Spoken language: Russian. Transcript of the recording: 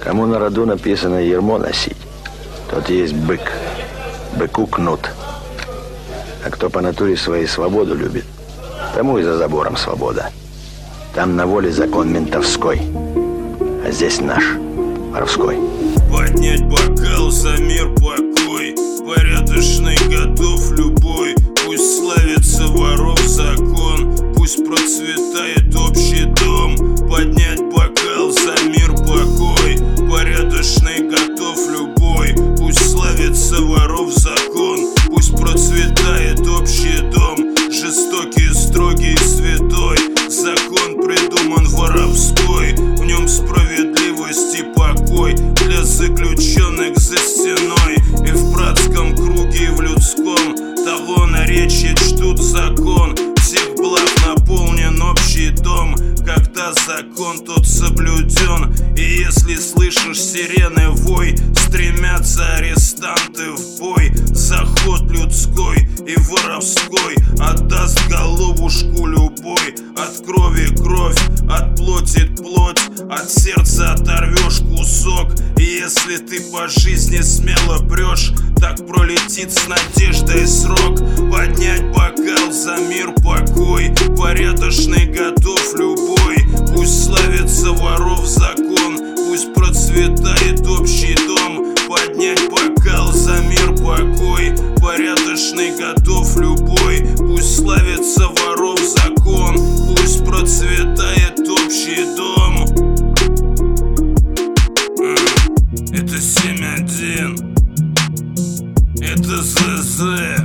Кому на роду написано ермо носить, тот есть бык. Быку кнут. А кто по натуре своей свободу любит, тому и за забором свобода. Там на воле закон ментовской, а здесь наш, воровской. Поднять бокал за мир, покой, порядочный готов любой. Пусть славится воров закон, пусть процветает общий дом. Поднять бокал за мир, покой, порядочный готов любой. Пусть славится воров закон, пусть процветает общий дом. Жестокий, строгий, святой закон придуман воровской. В нем справедливость и покой для заключенных за стеной. И в братском круге, и в людском того наречия чтут закон. Всех благ наполнен общий дом, когда закон тот соблюден. И если слышишь сирены вой, стремятся арестанты в бой. Заход людской и воровской отдаст головушку любой. От крови кровь, от плоти плоть, от сердца оторвешь кусок. И если ты по жизни смело прешь, так пролетит с надеждой срок. Поднять бокал за мир, покой, порядочный готов любой. Пусть славится воров закон, пусть процветает общий дом. Поднять бокал за мир, покой, порядочный готов любой. Пусть славится воров закон, пусть процветает общий дом. Это 7-1, это ЗЗ.